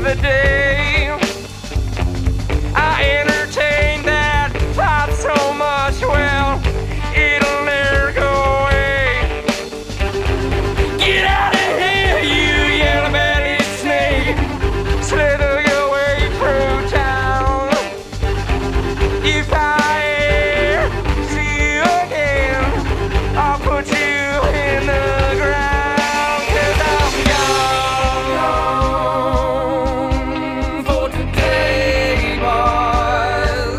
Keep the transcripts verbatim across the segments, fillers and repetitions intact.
the day. I entertain that thought so much, well, it'll never go away. Get out of here, you yellow-bellied snake. Slither your way through town. If I ever see you again, I'll put you in the ground. 'Cause I'm gone for today, boys.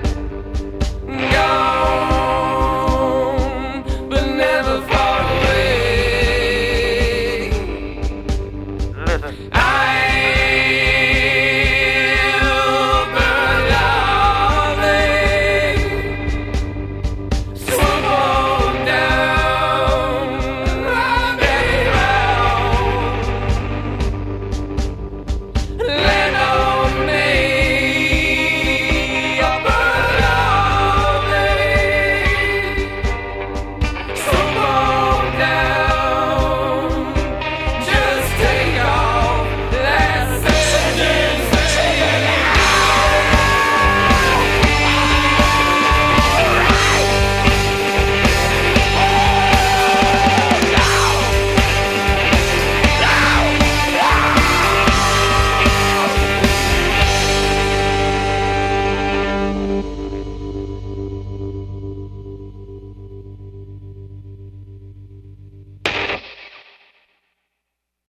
Gone, but never far away. I